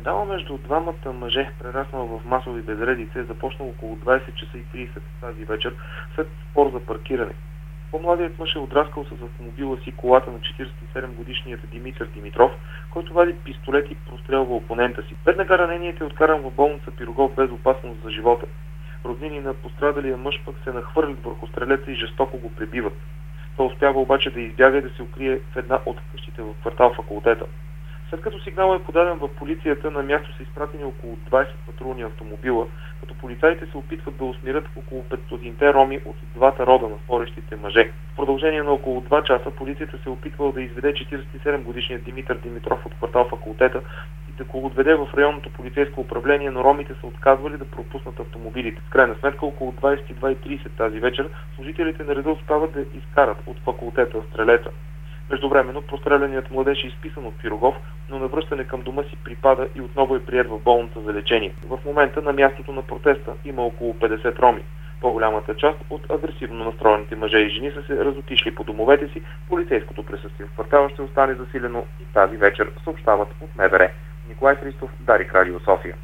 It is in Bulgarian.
Скандала между двамата мъже, прераснал в масови безредици, е започнал около 20 часа и 30 тази вечер след спор за паркиране. По-младият мъж е отраскал с автомобила си колата на 47-годишният Димитър Димитров, който вади пистолет и прострелва опонента си. Веднага раненият е откаран в болница Пирогов без опасност за живота. Роднини на пострадалия мъж пък се нахвърлят върху стрелеца и жестоко го пребиват. Той успява обаче да избяга и да се укрие в една от къщите в квартал Факултета. След като сигнал е подаден в полицията, на място са изпратени около 20 патрулни автомобила, като полицаите се опитват да усмирят около 500-те роми от двата рода на спорещите мъже. В продължение на около 2 часа полицията се опитвала да изведе 47-годишният Димитър Димитров от квартал Факултета и да го отведе в районното полицейско управление, но ромите са отказвали да пропуснат автомобилите. В крайна сметка около 22:30 тази вечер служителите на реда успяват да изкарат от Факултета стрелеца. Междувременно простреляният младеж е изписан от Пирогов, но на връщане към дома си припада и отново е приет в болница за лечение. В момента на мястото на протеста има около 50 роми. По-голямата част от агресивно настроените мъже и жени са се разотишли по домовете си. Полицейското присъствие в квартала ще остане засилено и тази вечер, съобщават от МВР. Николай Христов, Дарик, Радио София.